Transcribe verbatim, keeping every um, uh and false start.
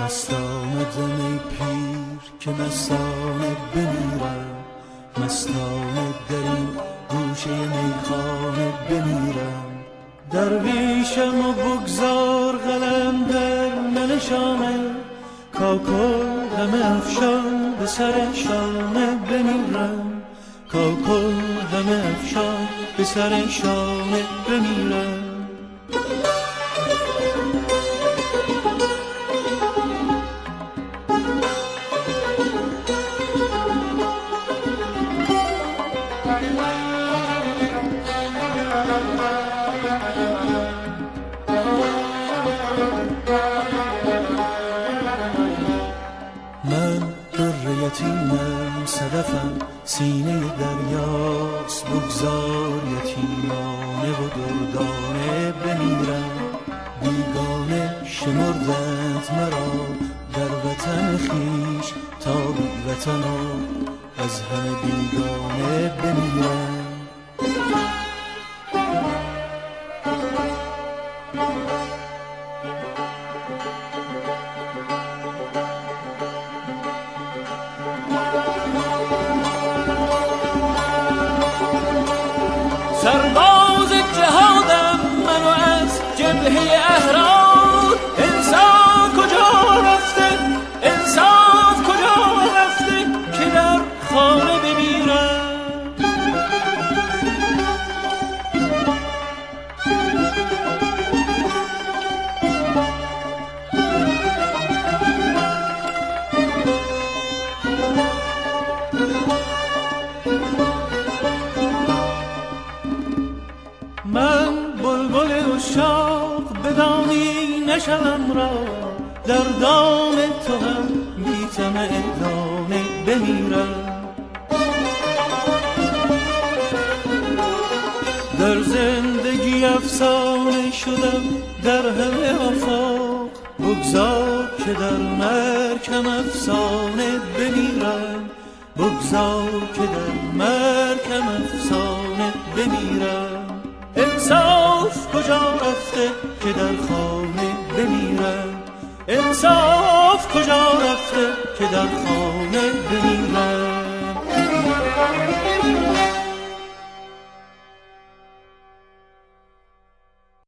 مستانه دمی پیر که مستانه بمیرم، مستانه در این گوشه میخانه بمیرم. درویشم و بگذار قلم در ننشانه، کاکل همه افشان به سر شانه بمیرم، کاکل همه افشان به سر شانه بمیرم. یتیمم صدفم سینه دریاست، بگذار یتیمانه و دردانه بمیرم. بیگانه شمردند مرا در وطن خیش، تا بی وطنا از همه بیگانه بمیرم. سرباز جهادم منو از جبهه احرار، انصاف کجا رفته، انصاف کجا رفته که در خانه بمیرم. من بلبل عشاق بدانی نشم را، در دام تو هم بی طمع دانه بمیرم. در زندگی افسانه شدم در همه آفاق، بگذار که در مرکم افسانه بمیرم، بگذار که در مرکم افسانه بمیرم. انصاف کجا رفته که در خانه بمیرم، انصاف کجا رفته که در خانه بمیرم.